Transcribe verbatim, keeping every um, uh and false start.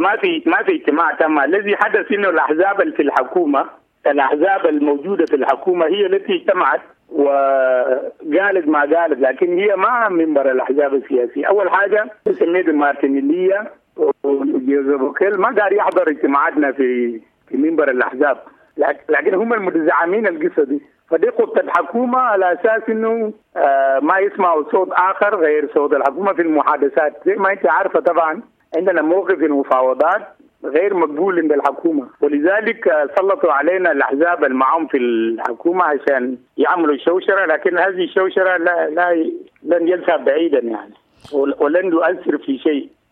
ما في ما في اجتماع تم. الذي حدث انه الاحزاب اللي في الحكومه، الاحزاب الموجوده في الحكومه هي التي اجتمعت وقالت ما قالت، لكن هي ما منبر الاحزاب السياسيه. اول حاجه سميت مارتينيليا وجوزيف ما قال يحضر اجتماعاتنا في في منبر الاحزاب، لكن هم المتزعمين القصه دي، فدي خطه الحكومه على اساس انه آه ما يسمعوا صوت اخر غير صوت الحكومه في المحادثات. زي ما انت عارفه طبعا عندنا موقف المفاوضات غير مقبول عند الحكومه، ولذلك سلطوا علينا الاحزاب المعهم في الحكومه عشان يعملوا شوشره، لكن هذه الشوشره لا لا لن يذهب بعيدا يعني، ولن يؤثر في شيء.